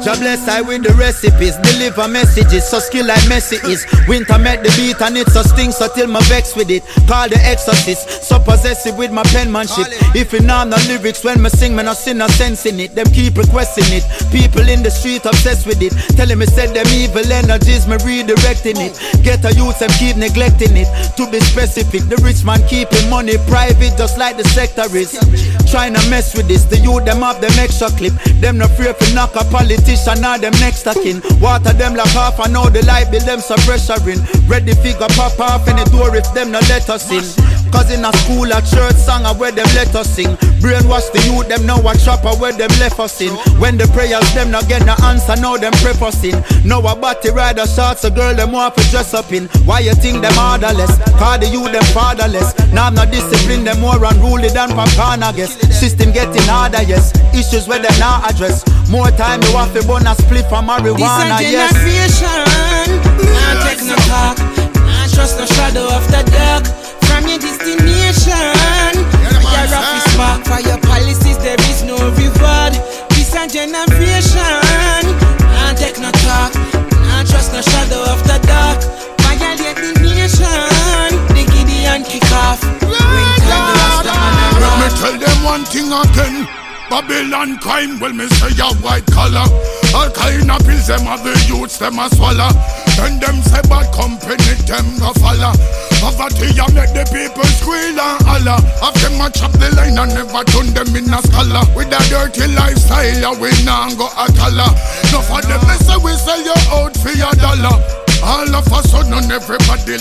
God bless I with the recipes, deliver messages, so skill like Messi is. Winter met the beat and it's a sting, so till my vex with it. Call the exorcist, so possessive with my penmanship. If you know no lyrics when me sing, me no see no sense in it. Them keep requesting it, people in the street obsessed with it. Telling me said them evil energies, me redirecting it. Get a youth and keep neglecting it. To be specific, the rich man keeping money private just like the sector is. Trying to mess with this, the youth them have them extra clip. Them no fear to knock a politician or them next to kin. Water them like half and now the light bill them so pressuring. Ready figure pop off any door if them no let us in. Cause in a school, a church song where them let us sing. Brainwash the youth, them know a trapper where them left us in. When the prayers, them not get no answer, now them prep us in. Now a body rider shots, a girl them want to dress up in. Why you think them orderless? Cause the youth them fatherless. Now I'm not discipline, them more unruly than Papana guess. System getting harder, yes. Issues where them not address. More time you have to burn a split from marijuana, yes. This a generation, not take no talk, not trust no shadow of the dark. From your destination, we are off this spark. For your policies there is no reward. This a generation, not take no talk, not trust no shadow of the dark. Violate the nation, the Gideon kick off. Let me tell them one thing again. Babylon crime, well me say a white collar. All kind of pills them have the youths them a swallow. Then them say bad company them go follow. Poverty a make the people squeal and holler. Have them a chop the line and never turn them in a scholar. With a dirty lifestyle we nah go a dollar. No for them they say we sell you out for $1. All of a sudden everybody